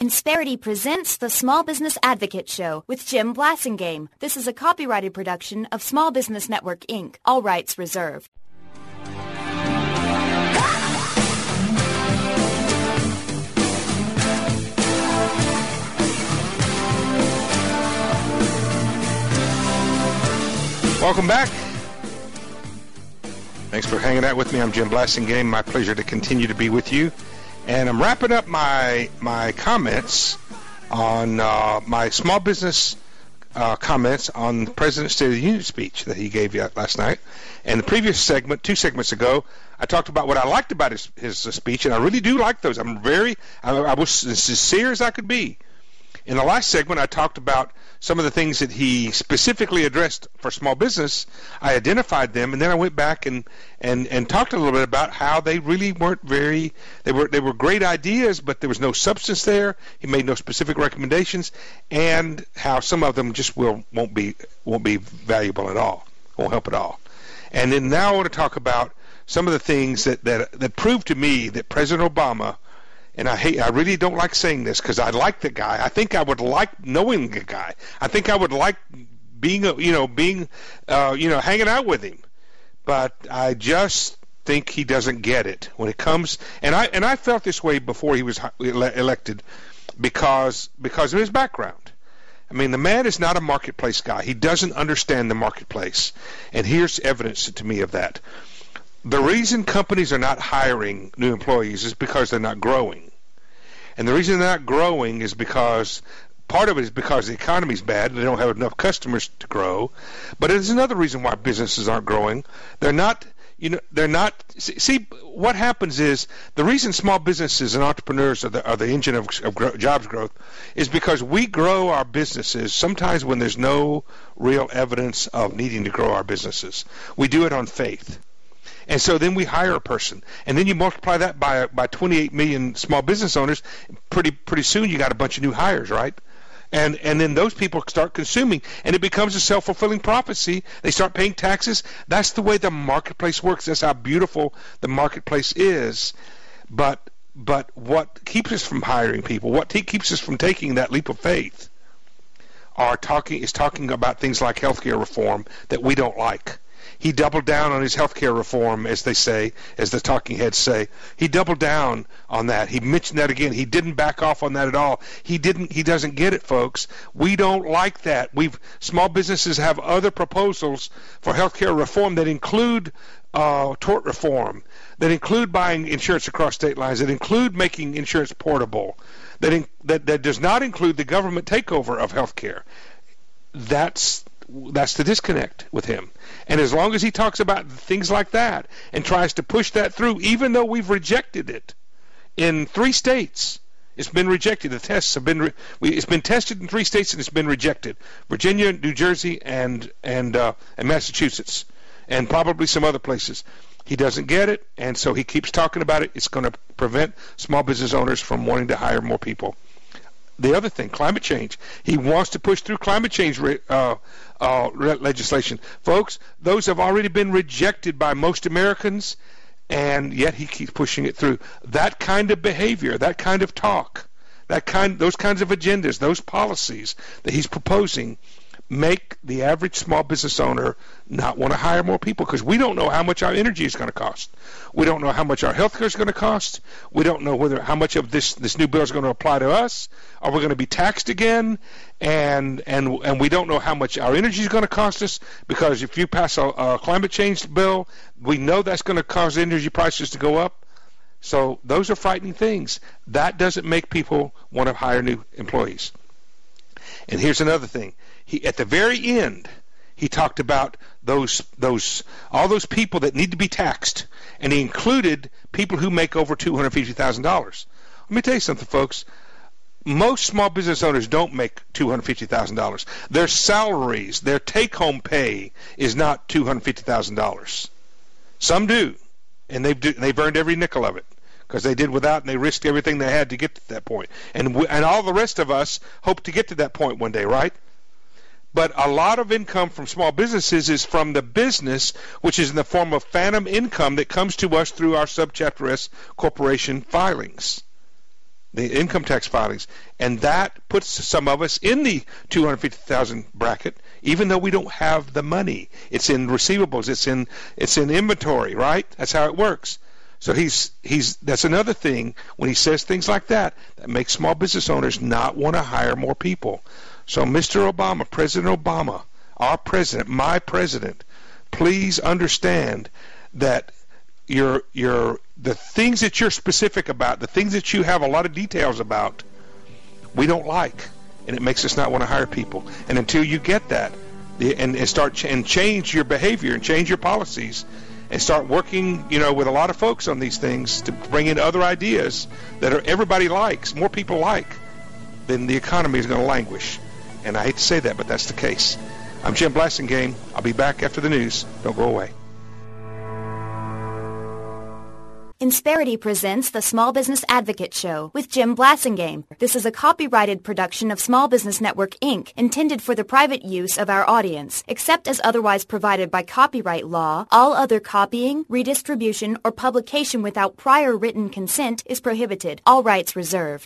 Insperity presents the Small Business Advocate Show with Jim Blasingame. This is a copyrighted production of Small Business Network, Inc. All rights reserved. Welcome back. Thanks for hanging out with me. I'm Jim Blasingame. My pleasure to continue to be with you. And I'm wrapping up my comments on my small business comments on the President's State of the Union speech that he gave last night. And the previous segment, 2 segments ago, I talked about what I liked about his speech, and I really do like those. I was as sincere as I could be. In the last segment, I talked about some of the things that he specifically addressed for small business. I identified them, and then I went back and talked a little bit about how they really weren't they were great ideas, but there was no substance there. He made no specific recommendations, and how some of them just won't be valuable at all, won't help at all. And then now I want to talk about some of the things that proved to me that President Obama, and I really don't like saying this because I like the guy. I think I would like knowing the guy. I think I would like hanging out with him. But I just think he doesn't get it when it comes. And I felt this way before he was elected because of his background. I mean, the man is not a marketplace guy. He doesn't understand the marketplace. And here's evidence to me of that. The reason companies are not hiring new employees is because they're not growing. And the reason they're not growing is because part of it is because the economy's bad. They don't have enough customers to grow. But there's another reason why businesses aren't growing. See, what happens is the reason small businesses and entrepreneurs are the engine of jobs growth is because we grow our businesses sometimes when there's no real evidence of needing to grow our businesses. We do it on faith. And so then we hire a person, and then you multiply that by 28 million small business owners. Pretty soon you got a bunch of new hires, right? And then those people start consuming, and it becomes a self-fulfilling prophecy. They start paying taxes. That's the way the marketplace works. That's how beautiful the marketplace is. But what keeps us from hiring people? What keeps us from taking that leap of faith? Is talking about things like healthcare reform that we don't like. He doubled down on his health care reform, as they say, as the talking heads say. He doubled down on that. He mentioned that again. He didn't back off on that at all. He doesn't get it, folks. We don't like that. Small businesses have other proposals for health care reform that include tort reform, that include buying insurance across state lines, that include making insurance portable, that does not include the government takeover of health care. That's the disconnect with him. And as long as he talks about things like that and tries to push that through, even though we've rejected it in 3 states, it's been rejected. The tests have been it's been tested in 3 states and it's been rejected: Virginia, New Jersey, and Massachusetts, and probably some other places. He doesn't get it, and so he keeps talking about it. It's going to prevent small business owners from wanting to hire more people. The other thing, climate change. He wants to push through climate change legislation. Folks, those have already been rejected by most Americans, and yet he keeps pushing it through. That kind of behavior, that kind of talk, those kinds of agendas, those policies that he's proposing make the average small business owner not want to hire more people, because we don't know how much our energy is going to cost. We don't know how much our health care is going to cost. We don't know how much of this new bill is going to apply to us. Are we going to be taxed again? And we don't know how much our energy is going to cost us, because if you pass a climate change bill, we know that's going to cause energy prices to go up. So those are frightening things. That doesn't make people want to hire new employees. And here's another thing. At the very end, he talked about all those people that need to be taxed, and he included people who make over $250,000. Let me tell you something, folks. Most small business owners don't make $250,000. Their salaries, their take-home pay is not $250,000. Some do, and they've earned every nickel of it, because they did without, and they risked everything they had to get to that point. And all the rest of us hope to get to that point one day, right? But a lot of income from small businesses is from the business, which is in the form of phantom income that comes to us through our Subchapter S corporation filings. the income tax filings, and that puts some of us in the 250,000 bracket, even though we don't have the money. It's in receivables, it's in inventory, right? That's how it works. So that's another thing when he says things like that makes small business owners not want to hire more people. So Mr. Obama, President Obama, our president, my president, please understand that the things that you're specific about, the things that you have a lot of details about, we don't like, and it makes us not want to hire people. And until you get that, and change your behavior and change your policies, and start working, with a lot of folks on these things to bring in other ideas that everybody likes, more people like, then the economy is going to languish. And I hate to say that, but that's the case. I'm Jim Blasingame. I'll be back after the news. Don't go away. Insperity presents the Small Business Advocate Show with Jim Blasingame. This is a copyrighted production of Small Business Network, Inc., intended for the private use of our audience. Except as otherwise provided by copyright law, all other copying, redistribution, or publication without prior written consent is prohibited. All rights reserved.